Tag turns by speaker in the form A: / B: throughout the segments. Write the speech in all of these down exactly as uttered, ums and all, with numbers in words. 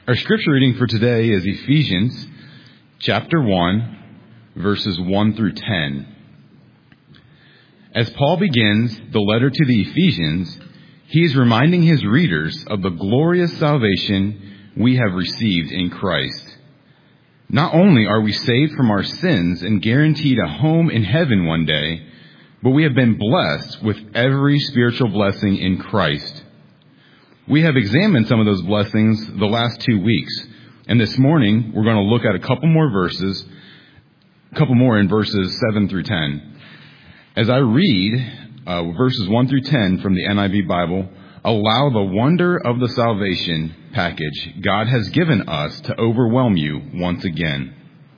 A: Our scripture reading for today is Ephesians chapter one, verses one through ten. As Paul begins the letter to the Ephesians, he is reminding his readers of the glorious salvation we have received in Christ. Not only are we saved from our sins and guaranteed a home in heaven one day, but we have been blessed with every spiritual blessing in Christ. We have examined some of those blessings the last two weeks, and this morning we're going to look at a couple more verses, a couple more in verses seven through ten. As I read uh, verses one through ten from the N I V Bible, allow the wonder of the salvation package God has given us to overwhelm you once again.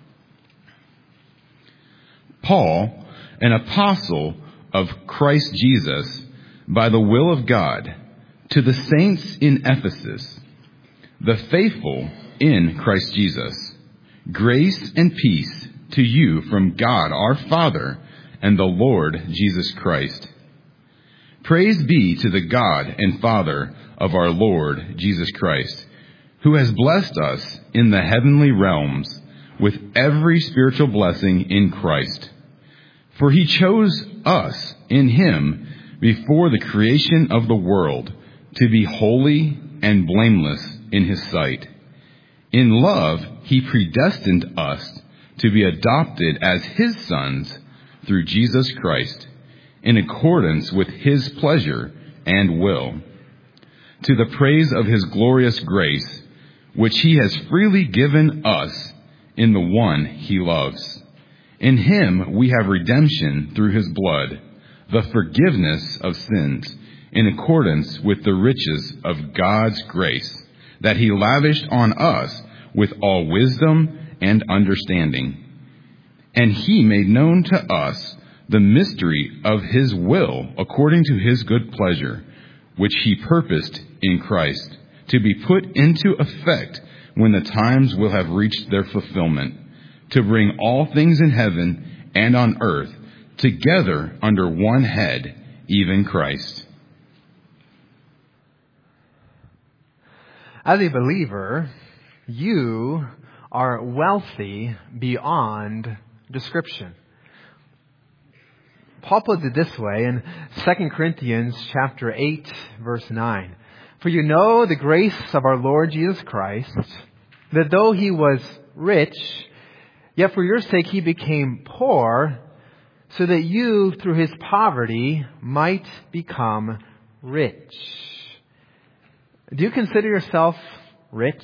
A: Paul, an apostle of Christ Jesus, by the will of God, to the saints in Ephesus, the faithful in Christ Jesus, grace and peace to you from God our Father and the Lord Jesus Christ. Praise be to the God and Father of our Lord Jesus Christ, who has blessed us in the heavenly realms with every spiritual blessing in Christ. For he chose us in him before the creation of the world, to be holy and blameless in his sight. In love, he predestined us to be adopted as his sons through Jesus Christ, in accordance with his pleasure and will, to the praise of his glorious grace, which he has freely given us in the one he loves. In him we have redemption through his blood, the forgiveness of sins, in accordance with the riches of God's grace, that he lavished on us with all wisdom and understanding. And he made known to us the mystery of his will according to his good pleasure, which he purposed in Christ, to be put into effect when the times will have reached their fulfillment, to bring all things in heaven and on earth together under one head, even Christ.
B: As a believer, you are wealthy beyond description. Paul puts it this way in Second Corinthians chapter eight, verse nine. For you know the grace of our Lord Jesus Christ, that though he was rich, yet for your sake he became poor, so that you through his poverty might become rich. Do you consider yourself rich?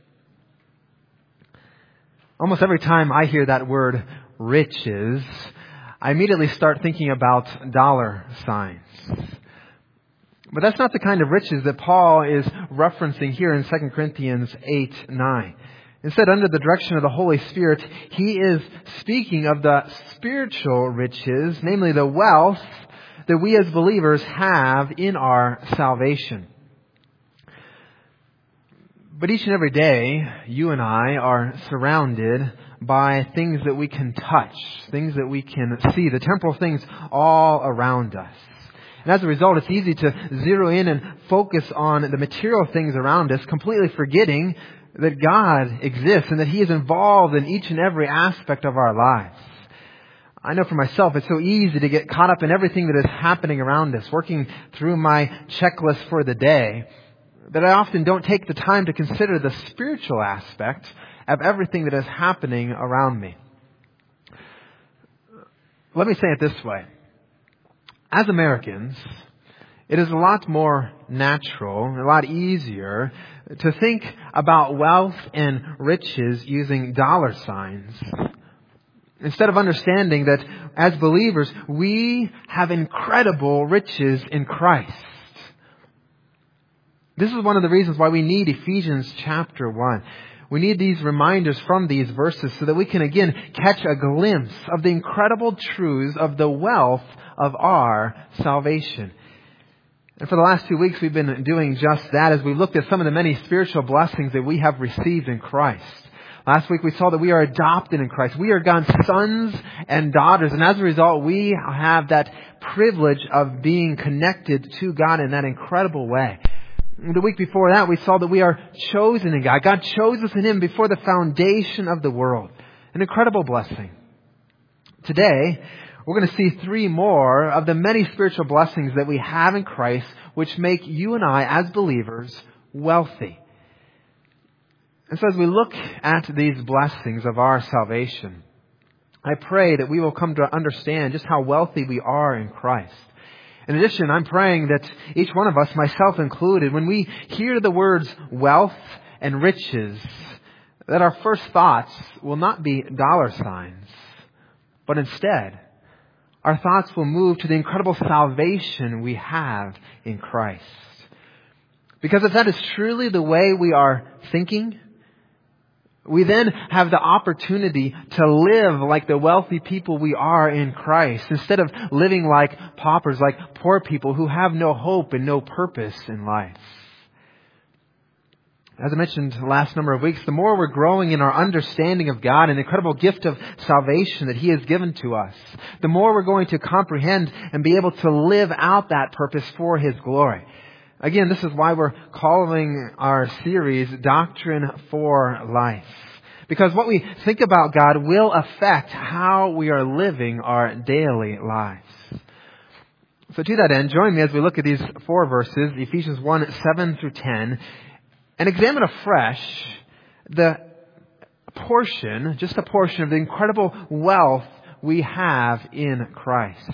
B: Almost every time I hear that word riches, I immediately start thinking about dollar signs. But that's not the kind of riches that Paul is referencing here in Second Corinthians eight nine. Instead, under the direction of the Holy Spirit, he is speaking of the spiritual riches, namely the wealth that we as believers have in our salvation. But each and every day, you and I are surrounded by things that we can touch, things that we can see, the temporal things all around us. And as a result, it's easy to zero in and focus on the material things around us, completely forgetting that God exists and that he is involved in each and every aspect of our lives. I know for myself, it's so easy to get caught up in everything that is happening around us, working through my checklist for the day, that I often don't take the time to consider the spiritual aspect of everything that is happening around me. Let me say it this way. As Americans, it is a lot more natural, a lot easier to think about wealth and riches using dollar signs, instead of understanding that as believers, we have incredible riches in Christ. This is one of the reasons why we need Ephesians chapter one. We need these reminders from these verses so that we can again catch a glimpse of the incredible truths of the wealth of our salvation. And for the last two weeks, we've been doing just that as we looked at some of the many spiritual blessings that we have received in Christ. Last week we saw that we are adopted in Christ. We are God's sons and daughters. And as a result, we have that privilege of being connected to God in that incredible way. The week before that, we saw that we are chosen in God. God chose us in Him before the foundation of the world. An incredible blessing. Today, we're going to see three more of the many spiritual blessings that we have in Christ, which make you and I, as believers, wealthy. And so as we look at these blessings of our salvation, I pray that we will come to understand just how wealthy we are in Christ. In addition, I'm praying that each one of us, myself included, when we hear the words wealth and riches, that our first thoughts will not be dollar signs, but instead, our thoughts will move to the incredible salvation we have in Christ. Because if that is truly the way we are thinking, we then have the opportunity to live like the wealthy people we are in Christ, instead of living like paupers, like poor people who have no hope and no purpose in life. As I mentioned the last number of weeks, the more we're growing in our understanding of God and the incredible gift of salvation that He has given to us, the more we're going to comprehend and be able to live out that purpose for His glory. Again, this is why we're calling our series Doctrine for Life. Because what we think about God will affect how we are living our daily lives. So to that end, join me as we look at these four verses, Ephesians one, seven through ten, and examine afresh the portion, just a portion of the incredible wealth we have in Christ.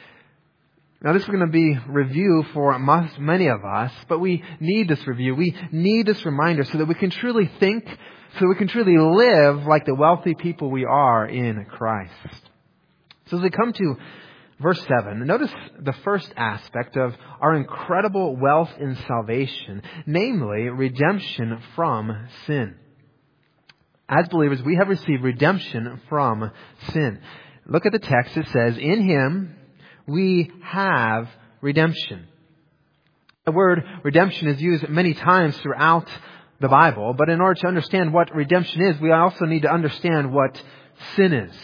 B: Now this is going to be review for most, many of us, but we need this review. We need this reminder so that we can truly think, so that we can truly live like the wealthy people we are in Christ. So as we come to verse seven, notice the first aspect of our incredible wealth in salvation, namely redemption from sin. As believers, we have received redemption from sin. Look at the text. It says, in Him we have redemption. The word redemption is used many times throughout the Bible, but in order to understand what redemption is, we also need to understand what sin is.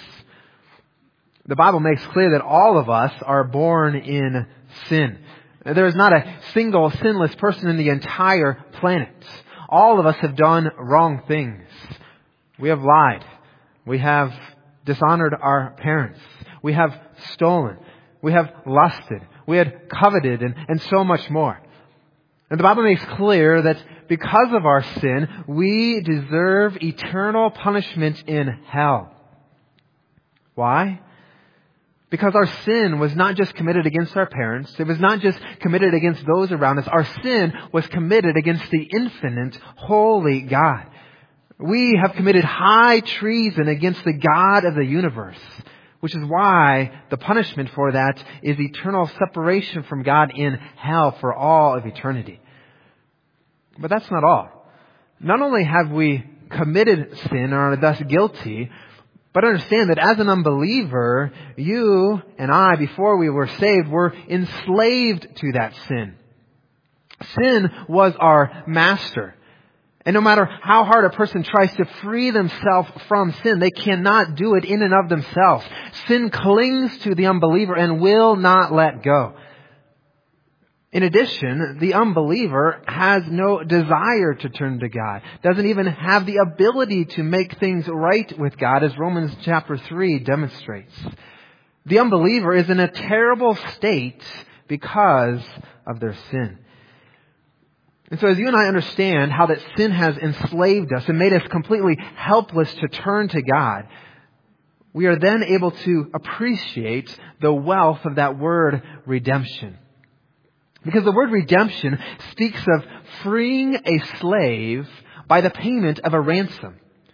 B: The Bible makes clear that all of us are born in sin. There is not a single sinless person in the entire planet. All of us have done wrong things. We have lied. We have dishonored our parents. We have stolen. We have lusted. We had coveted and, and so much more. And the Bible makes clear that because of our sin, we deserve eternal punishment in hell. Why? Because our sin was not just committed against our parents. It was not just committed against those around us. Our sin was committed against the infinite, holy God. We have committed high treason against the God of the universe, which is why the punishment for that is eternal separation from God in hell for all of eternity. But that's not all. Not only have we committed sin and are thus guilty, but understand that as an unbeliever, you and I, before we were saved, were enslaved to that sin. Sin was our master. And no matter how hard a person tries to free themselves from sin, they cannot do it in and of themselves. Sin clings to the unbeliever and will not let go. In addition, the unbeliever has no desire to turn to God, doesn't even have the ability to make things right with God, as Romans chapter three demonstrates. The unbeliever is in a terrible state because of their sin. And so as you and I understand how that sin has enslaved us and made us completely helpless to turn to God, we are then able to appreciate the wealth of that word redemption. Because the word redemption speaks of freeing a slave by the payment of a ransom.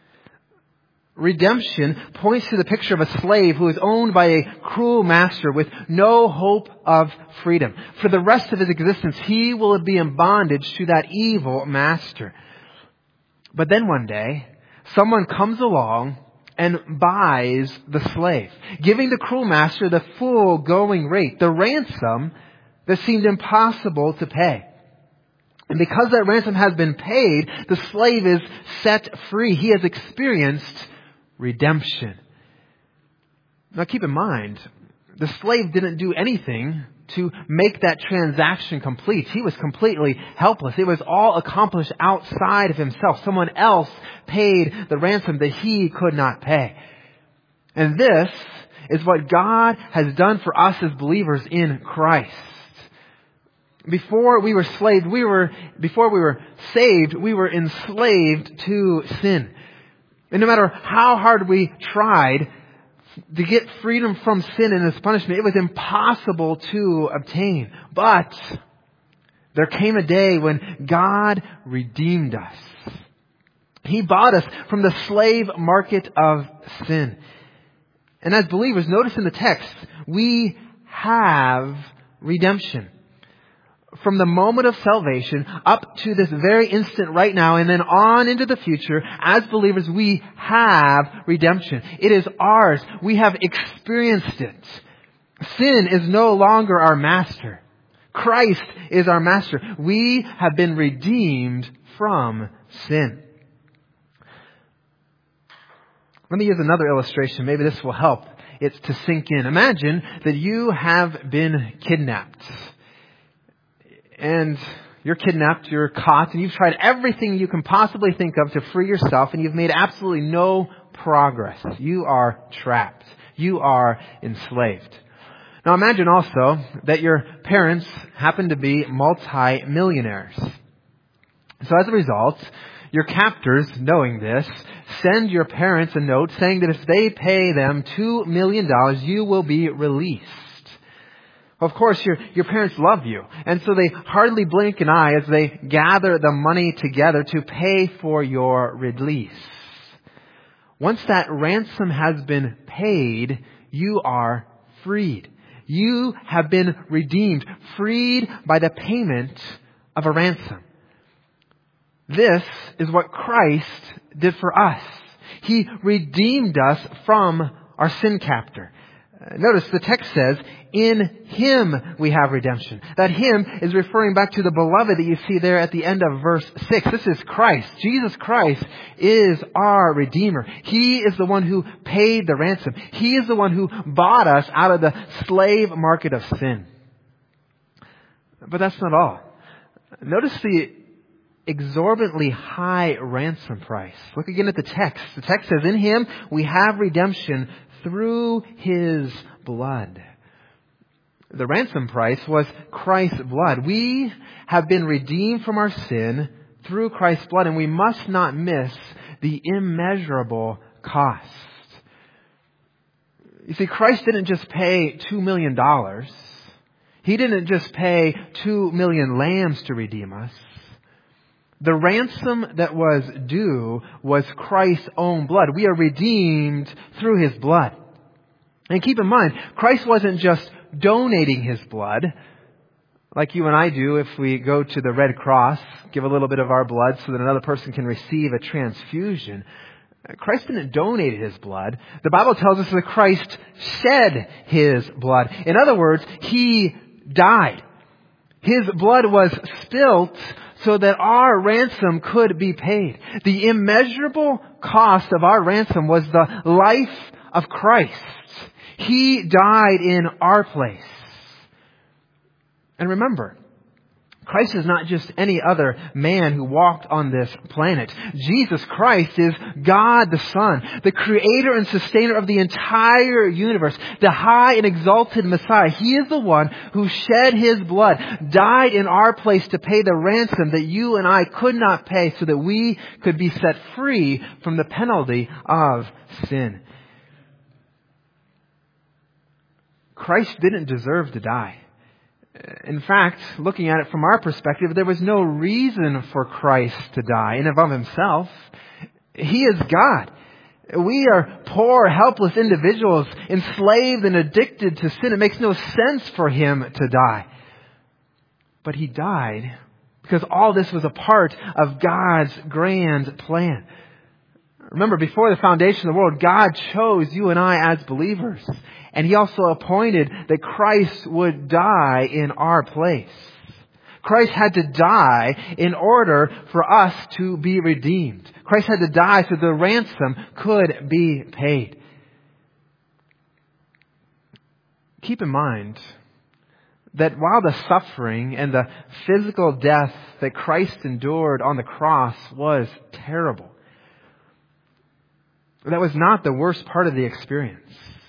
B: Redemption points to the picture of a slave who is owned by a cruel master with no hope of freedom. For the rest of his existence, he will be in bondage to that evil master. But then one day, someone comes along and buys the slave, giving the cruel master the full going rate, the ransom that seemed impossible to pay. And because that ransom has been paid, the slave is set free. He has experienced redemption. Now keep in mind, the slave didn't do anything to make that transaction complete. He was completely helpless. It was all accomplished outside of himself. Someone else paid the ransom that he could not pay. And this is what God has done for us as believers in Christ. Before we were enslaved, we were, before we were saved, we were enslaved to sin. And no matter how hard we tried to get freedom from sin and its punishment, it was impossible to obtain. But there came a day when God redeemed us. He bought us from the slave market of sin. And as believers, notice in the text, we have redemption. From the moment of salvation up to this very instant right now and then on into the future, as believers, we have redemption. It is ours. We have experienced it. Sin is no longer our master. Christ is our master. We have been redeemed from sin. Let me use another illustration. Maybe this will help it to sink in. Imagine that you have been kidnapped. And you're kidnapped, you're caught, and you've tried everything you can possibly think of to free yourself, and you've made absolutely no progress. You are trapped. You are enslaved. Now imagine also that your parents happen to be multi-millionaires. So as a result, your captors, knowing this, send your parents a note saying that if they pay them two million dollars, you will be released. Of course, your, your parents love you. And so they hardly blink an eye as they gather the money together to pay for your release. Once that ransom has been paid, you are freed. You have been redeemed, freed by the payment of a ransom. This is what Christ did for us. He redeemed us from our sin captor. Notice the text says, in Him we have redemption. That Him is referring back to the beloved that you see there at the end of verse six. This is Christ. Jesus Christ is our Redeemer. He is the one who paid the ransom. He is the one who bought us out of the slave market of sin. But that's not all. Notice the exorbitantly high ransom price. Look again at the text. The text says, in Him we have redemption through His blood. The ransom price was Christ's blood. We have been redeemed from our sin through Christ's blood, and we must not miss the immeasurable cost. You see, Christ didn't just pay two million dollars. He didn't just pay two million lambs to redeem us. The ransom that was due was Christ's own blood. We are redeemed through His blood. And keep in mind, Christ wasn't just donating His blood, like you and I do if we go to the Red Cross, give a little bit of our blood so that another person can receive a transfusion. Christ didn't donate His blood. The Bible tells us that Christ shed His blood. In other words, He died. His blood was spilt so that our ransom could be paid. The immeasurable cost of our ransom was the life of Christ. He died in our place. And remember, Christ is not just any other man who walked on this planet. Jesus Christ is God the Son, the creator and sustainer of the entire universe, the high and exalted Messiah. He is the one who shed His blood, died in our place to pay the ransom that you and I could not pay so that we could be set free from the penalty of sin. Christ didn't deserve to die. In fact, looking at it from our perspective, there was no reason for Christ to die in and of Himself. He is God. We are poor, helpless individuals, enslaved and addicted to sin. It makes no sense for Him to die. But He died because all this was a part of God's grand plan. Remember, before the foundation of the world, God chose you and I as believers. And He also appointed that Christ would die in our place. Christ had to die in order for us to be redeemed. Christ had to die so the ransom could be paid. Keep in mind that while the suffering and the physical death that Christ endured on the cross was terrible, that was not the worst part of the experience.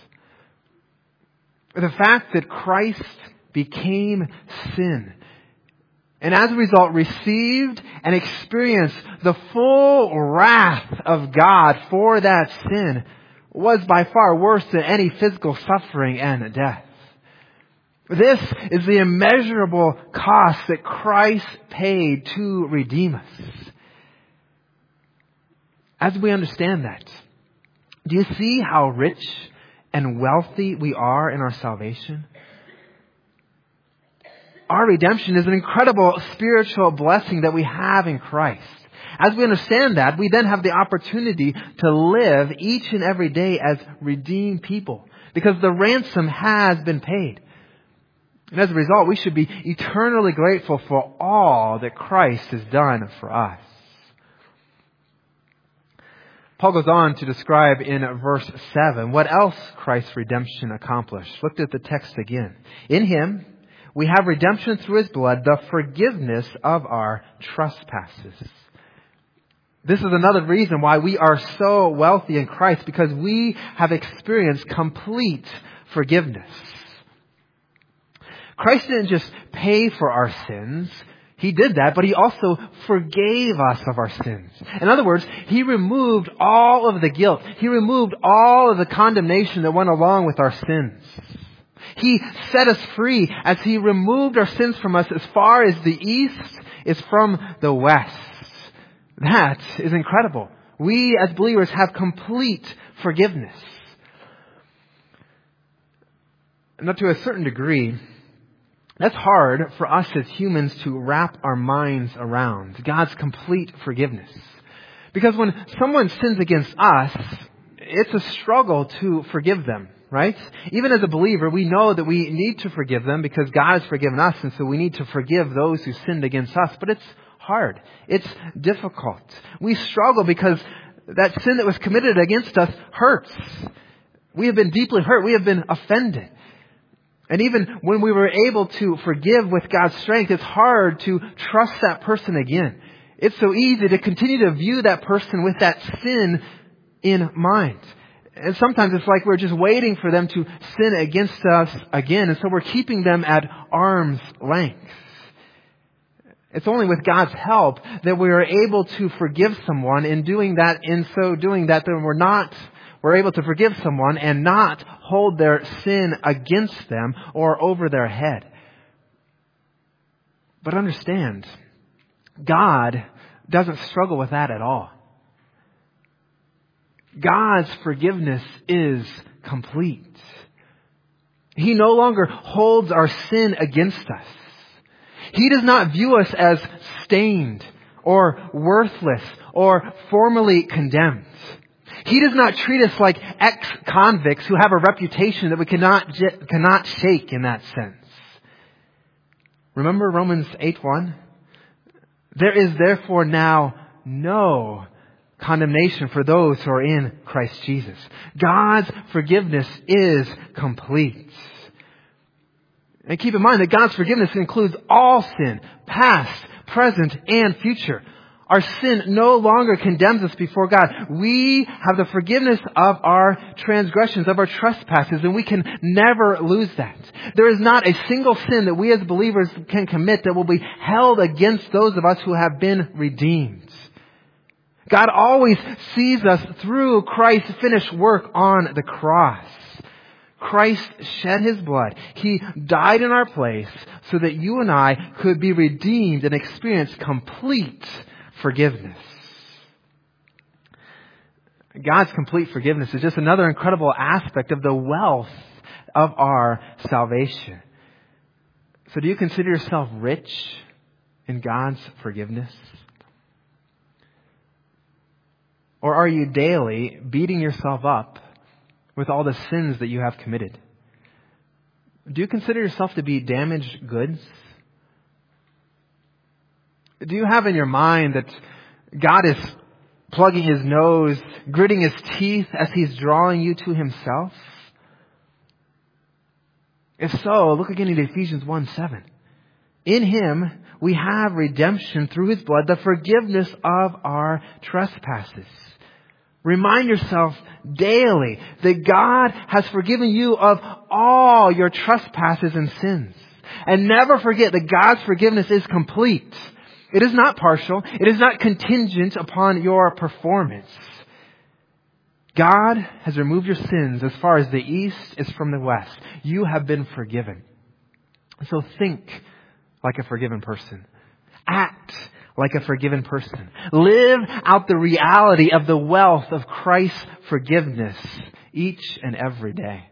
B: The fact that Christ became sin, and as a result received and experienced the full wrath of God for that sin, was by far worse than any physical suffering and death. This is the immeasurable cost that Christ paid to redeem us. As we understand that, do you see how rich and wealthy we are in our salvation? Our redemption is an incredible spiritual blessing that we have in Christ. As we understand that, we then have the opportunity to live each and every day as redeemed people, because the ransom has been paid. And as a result, we should be eternally grateful for all that Christ has done for us. Paul goes on to describe in verse seven what else Christ's redemption accomplished. Look at the text again. In Him, we have redemption through His blood, the forgiveness of our trespasses. This is another reason why we are so wealthy in Christ, because we have experienced complete forgiveness. Christ didn't just pay for our sins. He did that, but He also forgave us of our sins. In other words, He removed all of the guilt. He removed all of the condemnation that went along with our sins. He set us free as He removed our sins from us as far as the east is from the west. That is incredible. We as believers have complete forgiveness. Now, to a certain degree, that's hard for us as humans to wrap our minds around, God's complete forgiveness. Because when someone sins against us, it's a struggle to forgive them, right? Even as a believer, we know that we need to forgive them because God has forgiven us, and so we need to forgive those who sinned against us. But it's hard. It's difficult. We struggle because that sin that was committed against us hurts. We have been deeply hurt. We have been offended. And even when we were able to forgive with God's strength, it's hard to trust that person again. It's so easy to continue to view that person with that sin in mind. And sometimes it's like we're just waiting for them to sin against us again. And so we're keeping them at arm's length. It's only with God's help that we are able to forgive someone. In doing that, in so doing that, then we're not We're able to forgive someone and not hold their sin against them or over their head. But understand, God doesn't struggle with that at all. God's forgiveness is complete. He no longer holds our sin against us. He does not view us as stained or worthless or formally condemned. He does not treat us like ex-convicts who have a reputation that we cannot cannot shake in that sense. Remember Romans eight one? There is therefore now no condemnation for those who are in Christ Jesus. God's forgiveness is complete. And keep in mind that God's forgiveness includes all sin, past, present, and future. Our sin no longer condemns us before God. We have the forgiveness of our transgressions, of our trespasses, and we can never lose that. There is not a single sin that we as believers can commit that will be held against those of us who have been redeemed. God always sees us through Christ's finished work on the cross. Christ shed His blood. He died in our place so that you and I could be redeemed and experience complete forgiveness. God's complete forgiveness is just another incredible aspect of the wealth of our salvation. So do you consider yourself rich in God's forgiveness? Or are you daily beating yourself up with all the sins that you have committed? Do you consider yourself to be damaged goods? Do you have in your mind that God is plugging His nose, gritting His teeth as He's drawing you to Himself? If so, look again at Ephesians one seven. In Him we have redemption through His blood, the forgiveness of our trespasses. Remind yourself daily that God has forgiven you of all your trespasses and sins. And never forget that God's forgiveness is complete. It is not partial. It is not contingent upon your performance. God has removed your sins as far as the east is from the west. You have been forgiven. So think like a forgiven person. Act like a forgiven person. Live out the reality of the wealth of Christ's forgiveness each and every day.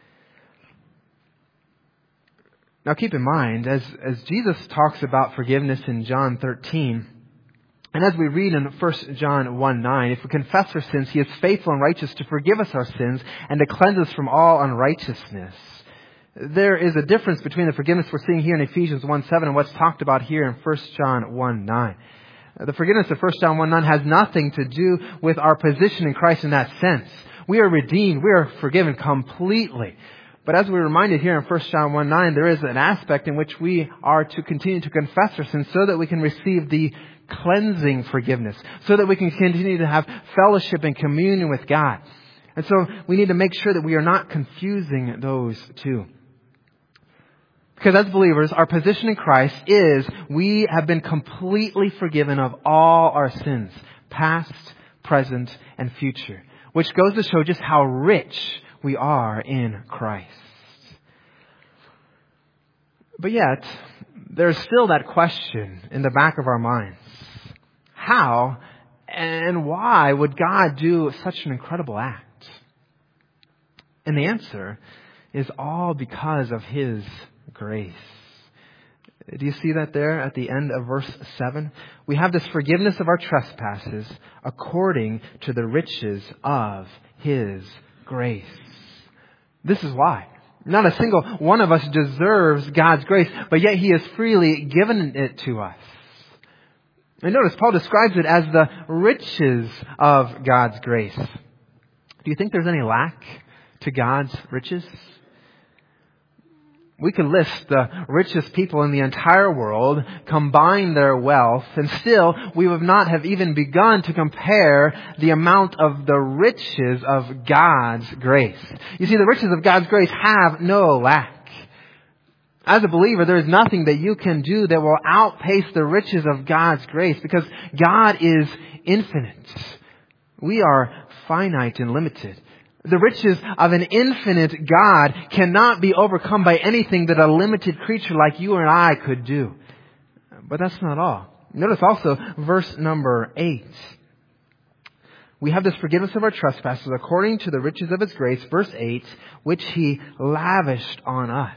B: Now keep in mind, as, as Jesus talks about forgiveness in John thirteen, and as we read in First John one nine, if we confess our sins, He is faithful and righteous to forgive us our sins and to cleanse us from all unrighteousness. There is a difference between the forgiveness we're seeing here in Ephesians one seven and what's talked about here in First John one nine. The forgiveness of First John one nine has nothing to do with our position in Christ in that sense. We are redeemed. We are forgiven completely. But as we're reminded here in First John one nine, there is an aspect in which we are to continue to confess our sins so that we can receive the cleansing forgiveness, so that we can continue to have fellowship and communion with God. And so we need to make sure that we are not confusing those two. Because as believers, our position in Christ is we have been completely forgiven of all our sins, past, present, and future, which goes to show just how rich we are in Christ. But yet, there's still that question in the back of our minds. How and why would God do such an incredible act? And the answer is all because of His grace. Do you see that there at the end of verse seven? We have this forgiveness of our trespasses according to the riches of His grace. This is why. Not a single one of us deserves God's grace, but yet He has freely given it to us. And notice, Paul describes it as the riches of God's grace. Do you think there's any lack to God's riches? We could list the richest people in the entire world, combine their wealth, and still we would not have even begun to compare the amount of the riches of God's grace. You see, the riches of God's grace have no lack. As a believer, there is nothing that you can do that will outpace the riches of God's grace, because God is infinite. We are finite and limited. The riches of an infinite God cannot be overcome by anything that a limited creature like you and I could do. But that's not all. Notice also verse number eight. We have this forgiveness of our trespasses according to the riches of His grace, verse eight, which He lavished on us.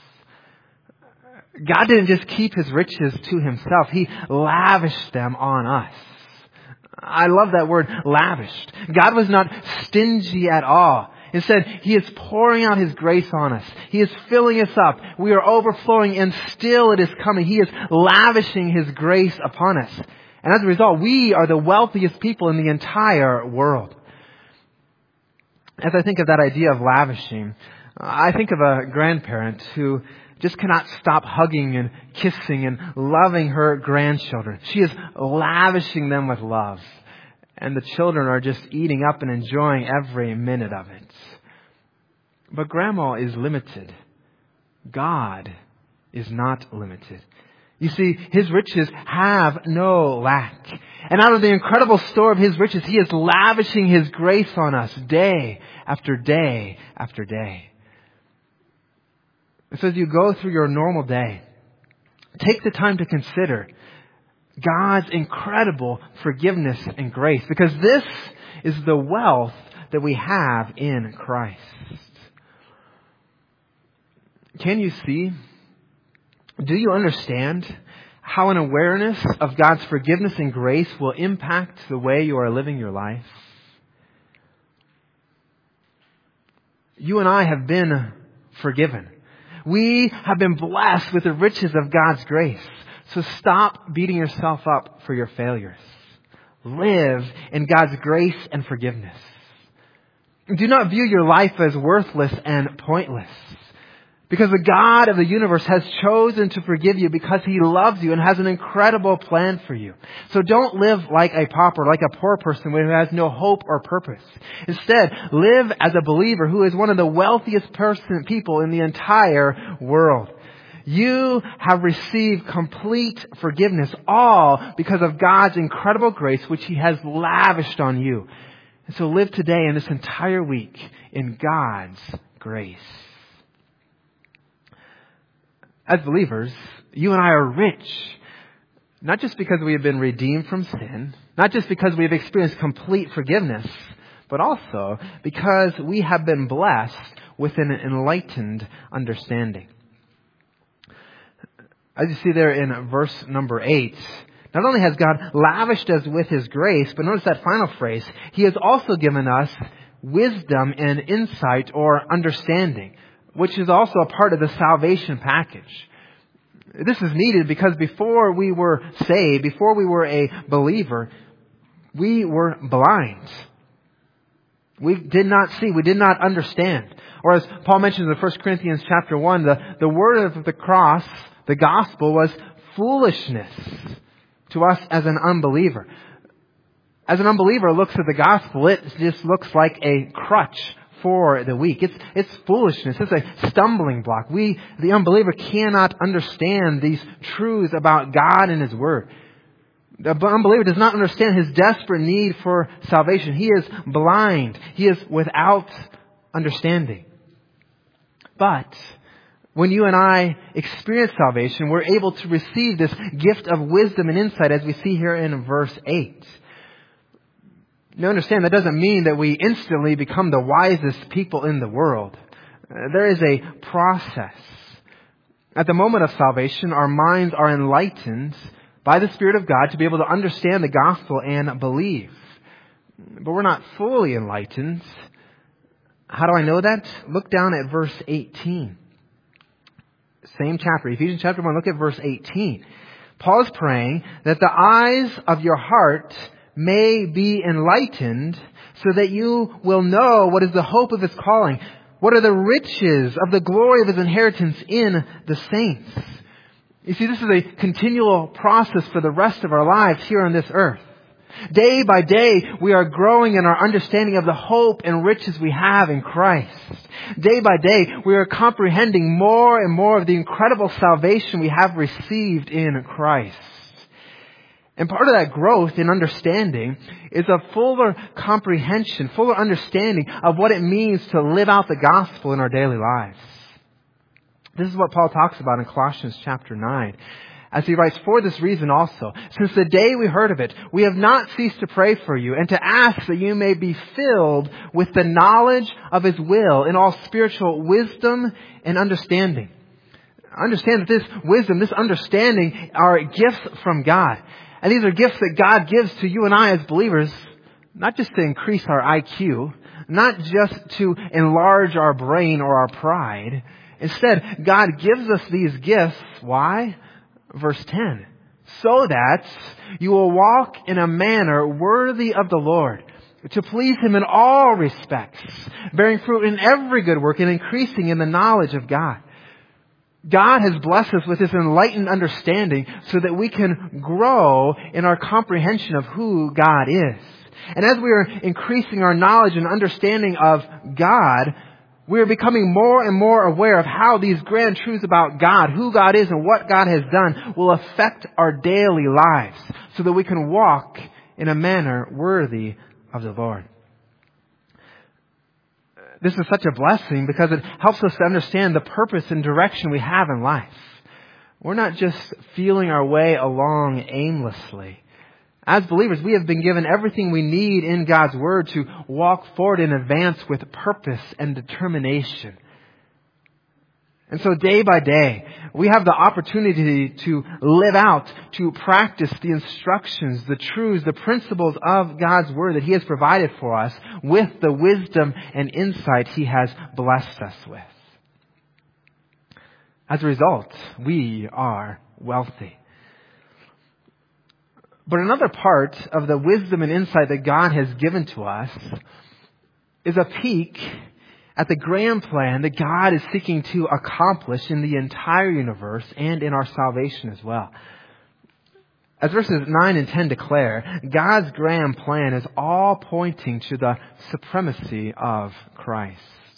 B: God didn't just keep His riches to Himself. He lavished them on us. I love that word, lavished. God was not stingy at all. Instead, He is pouring out His grace on us. He is filling us up. We are overflowing, and still it is coming. He is lavishing His grace upon us. And as a result, we are the wealthiest people in the entire world. As I think of that idea of lavishing, I think of a grandparent who just cannot stop hugging and kissing and loving her grandchildren. She is lavishing them with love. And the children are just eating up and enjoying every minute of it. But Grandma is limited. God is not limited. You see, His riches have no lack. And out of the incredible store of His riches, He is lavishing His grace on us day after day after day. So as you go through your normal day, take the time to consider God's incredible forgiveness and grace, because this is the wealth that we have in Christ. Can you see? Do you understand how an awareness of God's forgiveness and grace will impact the way you are living your life? You and I have been forgiven. We have been blessed with the riches of God's grace. So stop beating yourself up for your failures. Live in God's grace and forgiveness. Do not view your life as worthless and pointless. Because the God of the universe has chosen to forgive you because He loves you and has an incredible plan for you. So don't live like a pauper, like a poor person who has no hope or purpose. Instead, live as a believer who is one of the wealthiest person, people in the entire world. You have received complete forgiveness, all because of God's incredible grace, which He has lavished on you. And so live today and this entire week in God's grace. As believers, you and I are rich, not just because we have been redeemed from sin, not just because we have experienced complete forgiveness, but also because we have been blessed with an enlightened understanding. As you see there in verse number eight, not only has God lavished us with His grace, but notice that final phrase, He has also given us wisdom and insight or understanding, which is also a part of the salvation package. This is needed because before we were saved, before we were a believer, we were blind. We did not see, we did not understand. Or as Paul mentions in First Corinthians chapter one, the, the word of the cross, the gospel, was foolishness to us as an unbeliever. As an unbeliever looks at the gospel, it just looks like a crutch for the weak. It's, it's foolishness. It's a stumbling block. We, the unbeliever, cannot understand these truths about God and His Word. The unbeliever does not understand his desperate need for salvation. He is blind. He is without understanding. But when you and I experience salvation, we're able to receive this gift of wisdom and insight as we see here in verse eight. Now understand, that doesn't mean that we instantly become the wisest people in the world. Uh, there is a process. At the moment of salvation, our minds are enlightened by the Spirit of God to be able to understand the gospel and believe. But we're not fully enlightened. How do I know that? Look down at verse eighteen. Same chapter, Ephesians chapter one, look at verse eighteen. Paul is praying that the eyes of your heart may be enlightened so that you will know what is the hope of His calling. What are the riches of the glory of His inheritance in the saints? You see, this is a continual process for the rest of our lives here on this earth. Day by day, we are growing in our understanding of the hope and riches we have in Christ. Day by day, we are comprehending more and more of the incredible salvation we have received in Christ. And part of that growth in understanding is a fuller comprehension, fuller understanding of what it means to live out the gospel in our daily lives. This is what Paul talks about in Colossians chapter nine. As he writes, for this reason also, since the day we heard of it, we have not ceased to pray for you and to ask that you may be filled with the knowledge of His will in all spiritual wisdom and understanding. Understand that this wisdom, this understanding are gifts from God. And these are gifts that God gives to you and I as believers, not just to increase our I Q, not just to enlarge our brain or our pride. Instead, God gives us these gifts. Why? Verse ten. So that you will walk in a manner worthy of the Lord, to please Him in all respects, bearing fruit in every good work and increasing in the knowledge of God. God has blessed us with this enlightened understanding so that we can grow in our comprehension of who God is. And as we are increasing our knowledge and understanding of God, we are becoming more and more aware of how these grand truths about God, who God is and what God has done, will affect our daily lives so that we can walk in a manner worthy of the Lord. This is such a blessing because it helps us to understand the purpose and direction we have in life. We're not just feeling our way along aimlessly. As believers, we have been given everything we need in God's Word to walk forward and advance with purpose and determination. And so day by day, we have the opportunity to live out, to practice the instructions, the truths, the principles of God's Word that He has provided for us with the wisdom and insight He has blessed us with. As a result, we are wealthy. But another part of the wisdom and insight that God has given to us is a peek at the grand plan that God is seeking to accomplish in the entire universe and in our salvation as well. As verses nine and ten declare, God's grand plan is all pointing to the supremacy of Christ.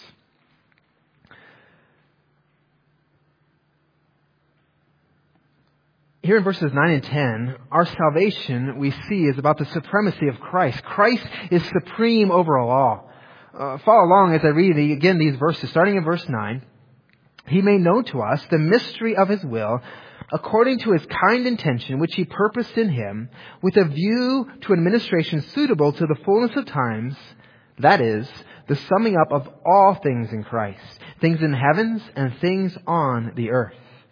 B: Here in verses nine and ten, our salvation, we see, is about the supremacy of Christ. Christ is supreme over all. Uh, follow along as I read again these verses, starting in verse nine. He made known to us the mystery of His will, according to His kind intention, which He purposed in Him, with a view to administration suitable to the fullness of times, that is, the summing up of all things in Christ, things in heavens and things on the earth.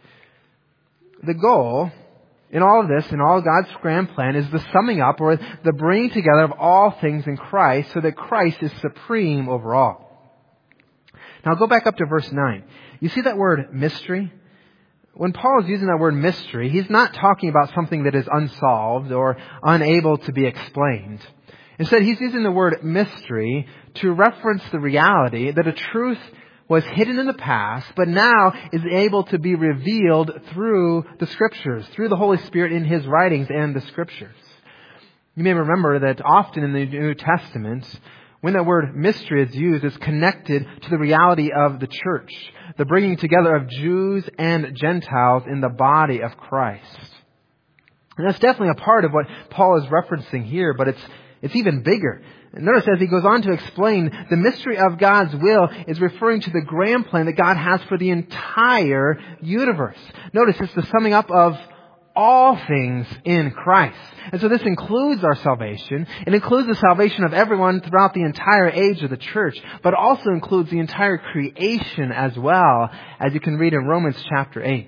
B: The goal in all of this, in all God's grand plan, is the summing up or the bringing together of all things in Christ so that Christ is supreme over all. Now go back up to verse nine. You see that word mystery? When Paul is using that word mystery, he's not talking about something that is unsolved or unable to be explained. Instead, he's using the word mystery to reference the reality that a truth was hidden in the past, but now is able to be revealed through the Scriptures, through the Holy Spirit in His writings and the Scriptures. You may remember that often in the New Testament, when that word mystery is used, it's connected to the reality of the church, the bringing together of Jews and Gentiles in the body of Christ. And that's definitely a part of what Paul is referencing here, but it's it's even bigger. Notice as he goes on to explain, the mystery of God's will is referring to the grand plan that God has for the entire universe. Notice it's the summing up of all things in Christ. And so this includes our salvation. It includes the salvation of everyone throughout the entire age of the church, but also includes the entire creation as well, as you can read in Romans chapter eight.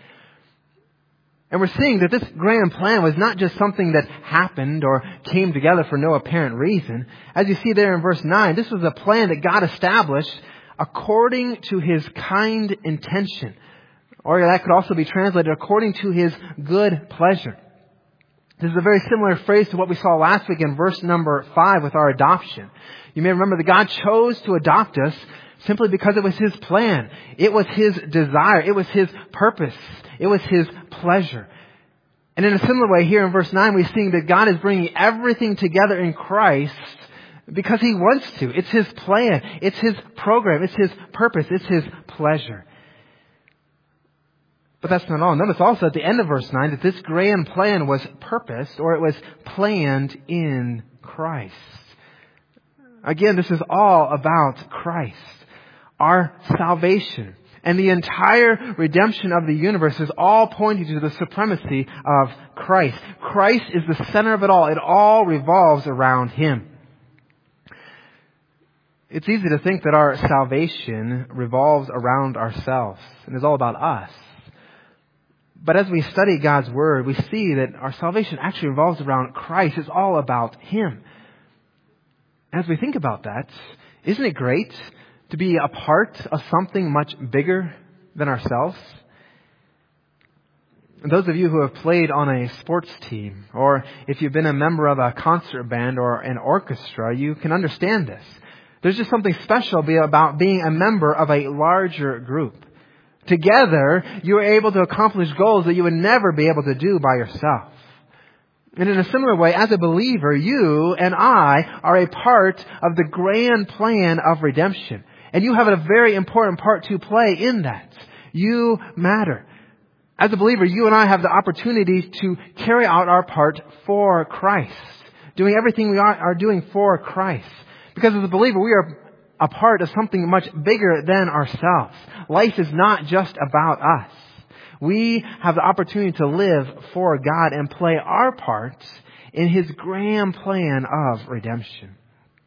B: And we're seeing that this grand plan was not just something that happened or came together for no apparent reason. As you see there in verse nine, this was a plan that God established according to His kind intention. Or that could also be translated according to His good pleasure. This is a very similar phrase to what we saw last week in verse number five with our adoption. You may remember that God chose to adopt us simply because it was His plan. It was His desire. It was His purpose. It was His pleasure. And in a similar way, here in verse nine, we're seeing that God is bringing everything together in Christ because He wants to. It's His plan. It's His program. It's His purpose. It's His pleasure. But that's not all. Notice also at the end of verse nine that this grand plan was purposed, or it was planned in Christ. Again, this is all about Christ. Our salvation and the entire redemption of the universe is all pointing to the supremacy of Christ. Christ is the center of it all. It all revolves around Him. It's easy to think that our salvation revolves around ourselves and is all about us. But as we study God's Word, we see that our salvation actually revolves around Christ. It's all about Him. As we think about that, isn't it great to be a part of something much bigger than ourselves? And those of you who have played on a sports team, or if you've been a member of a concert band or an orchestra, you can understand this. There's just something special about being a member of a larger group. Together, you are able to accomplish goals that you would never be able to do by yourself. And in a similar way, as a believer, you and I are a part of the grand plan of redemption. And you have a very important part to play in that. You matter. As a believer, you and I have the opportunity to carry out our part for Christ. Doing everything we are, are doing for Christ. Because as a believer, we are a part of something much bigger than ourselves. Life is not just about us. We have the opportunity to live for God and play our part in His grand plan of redemption.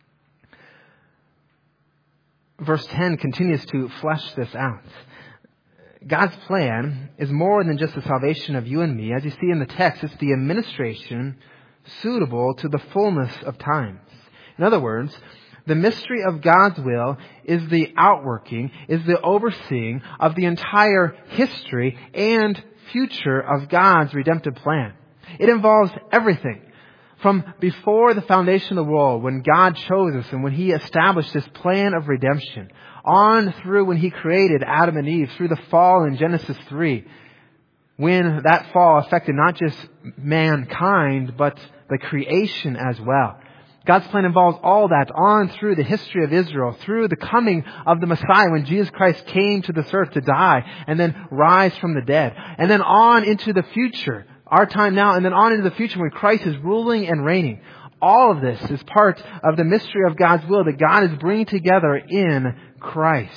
B: Verse ten continues to flesh this out. God's plan is more than just the salvation of you and me. As you see in the text, it's the administration suitable to the fullness of times. In other words, the mystery of God's will is the outworking, is the overseeing of the entire history and future of God's redemptive plan. It involves everything. From before the foundation of the world, when God chose us and when He established this plan of redemption, on through when He created Adam and Eve, through the fall in Genesis three, when that fall affected not just mankind, but the creation as well. God's plan involves all that on through the history of Israel, through the coming of the Messiah when Jesus Christ came to this earth to die and then rise from the dead. And then on into the future, our time now, and then on into the future when Christ is ruling and reigning. All of this is part of the mystery of God's will that God is bringing together in Christ.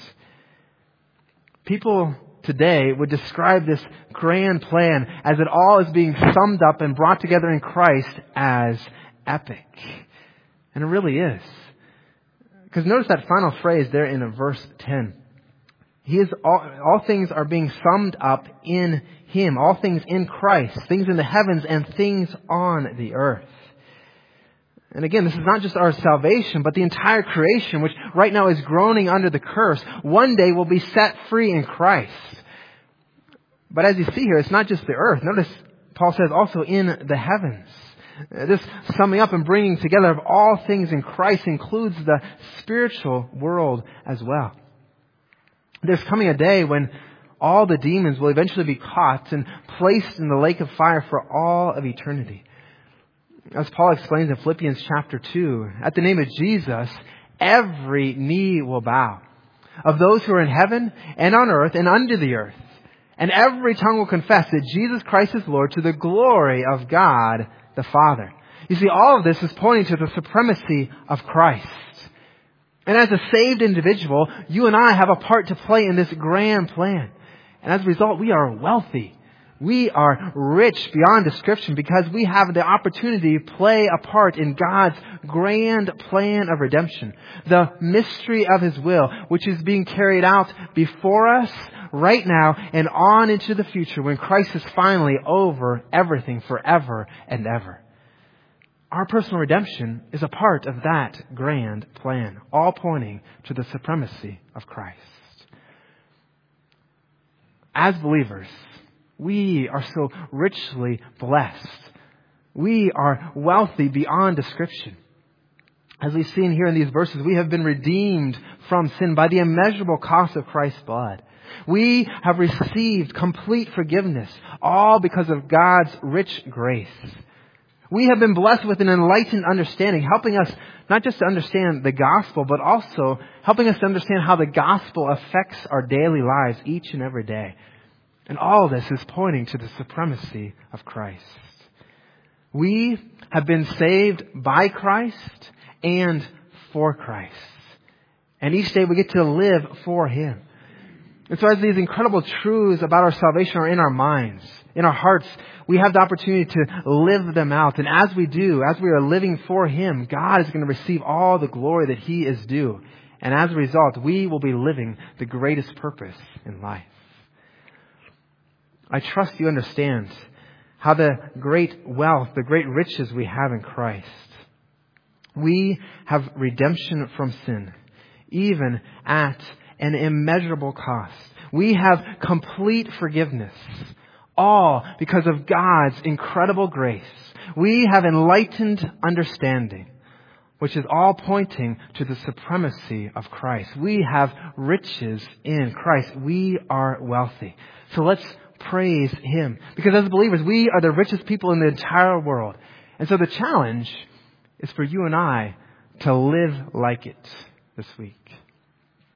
B: People today would describe this grand plan as it all is being summed up and brought together in Christ as epic. And it really is. Because notice that final phrase there in verse ten. He is all, all things are being summed up in Him. All things in Christ. Things in the heavens and things on the earth. And again, this is not just our salvation, but the entire creation, which right now is groaning under the curse, one day will be set free in Christ. But as you see here, it's not just the earth. Notice Paul says also in the heavens. This summing up and bringing together of all things in Christ includes the spiritual world as well. There's coming a day when all the demons will eventually be caught and placed in the lake of fire for all of eternity. As Paul explains in Philippians chapter two, at the name of Jesus, every knee will bow, of those who are in heaven and on earth and under the earth. And every tongue will confess that Jesus Christ is Lord, to the glory of God the Father. You see, all of this is pointing to the supremacy of Christ. And as a saved individual, you and I have a part to play in this grand plan. And as a result, we are wealthy. We are rich beyond description because we have the opportunity to play a part in God's grand plan of redemption. The mystery of His will, which is being carried out before us right now and on into the future when Christ is finally over everything forever and ever. Our personal redemption is a part of that grand plan, all pointing to the supremacy of Christ. As believers, we are so richly blessed. We are wealthy beyond description. As we've seen here in these verses, we have been redeemed from sin by the immeasurable cost of Christ's blood. We have received complete forgiveness, all because of God's rich grace. We have been blessed with an enlightened understanding, helping us not just to understand the gospel, but also helping us to understand how the gospel affects our daily lives each and every day. And all of this is pointing to the supremacy of Christ. We have been saved by Christ and for Christ. And each day we get to live for Him. And so as these incredible truths about our salvation are in our minds, in our hearts, we have the opportunity to live them out. And as we do, as we are living for Him, God is going to receive all the glory that He is due. And as a result, we will be living the greatest purpose in life. I trust you understand how the great wealth, the great riches we have in Christ. We have redemption from sin, even at an immeasurable cost. We have complete forgiveness, all because of God's incredible grace. We have enlightened understanding, which is all pointing to the supremacy of Christ. We have riches in Christ. We are wealthy. So let's praise Him. Because as believers, we are the richest people in the entire world. And so the challenge is for you and I to live like it this week.